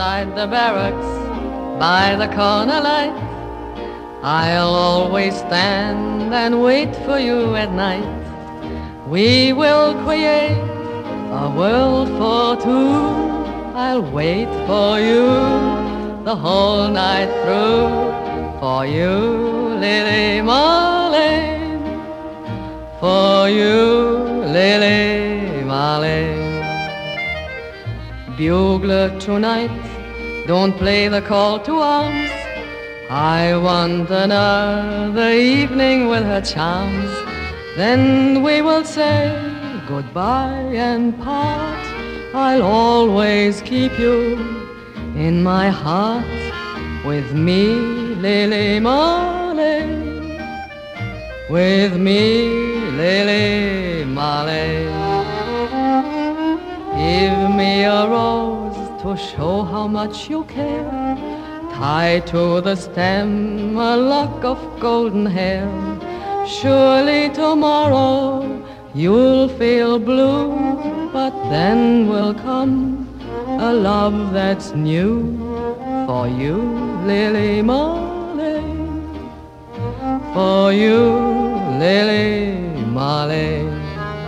outside the barracks by the corner light. I'll always stand and wait for you at night. We will create a world for two. I'll wait for you the whole night through. For you, Lily Marlene. For you, Lily Marlene. Bugler tonight, don't play the call to arms. I want another evening with her charms. Then we will say goodbye and part. I'll always keep you in my heart. With me, Lily Marlene. With me, Lily Marlene. Give me a rose to show how much you care. Tie to the stem a lock of golden hair. Surely tomorrow you'll feel blue, but then will come a love that's new. For you, Lily Marlene. For you, Lily Marlene.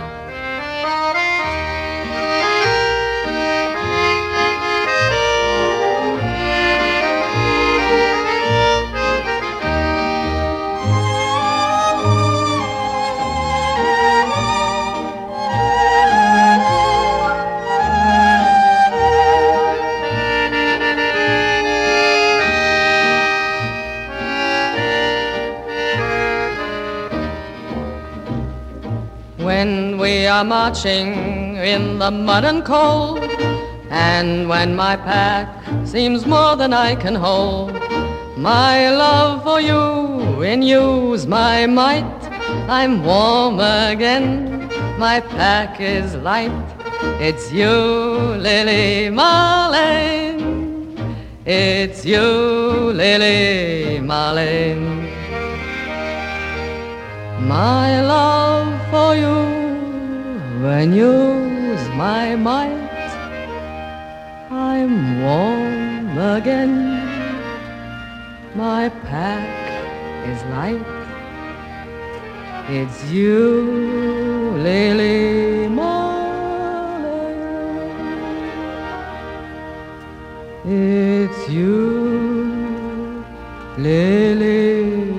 When we are marching in the mud and cold, and when my pack seems more than I can hold, my love for you in you's my might. I'm warm again, my pack is light. It's you, Lily Marlene. It's you, Lily Marlene. My love for you, when you's my might, I'm warm again, my pack is light. It's you, Lily Marlene. It's you, Lily